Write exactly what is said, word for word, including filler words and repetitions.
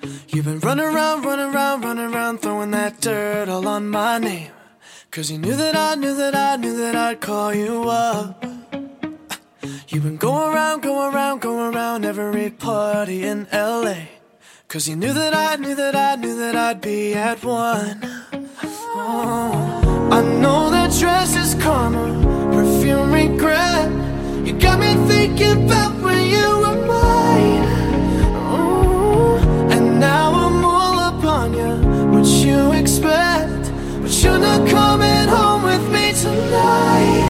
You've been running around, running around, running around, throwing that dirt all on my name. Cause you knew that I knew that I knew that I'd call you up. You've been going around, going around, going around every party in L A. Cause you knew that I knew that I knew that I'd be at one. Oh, I know that dress is karma, perfume regret. You got me thinking about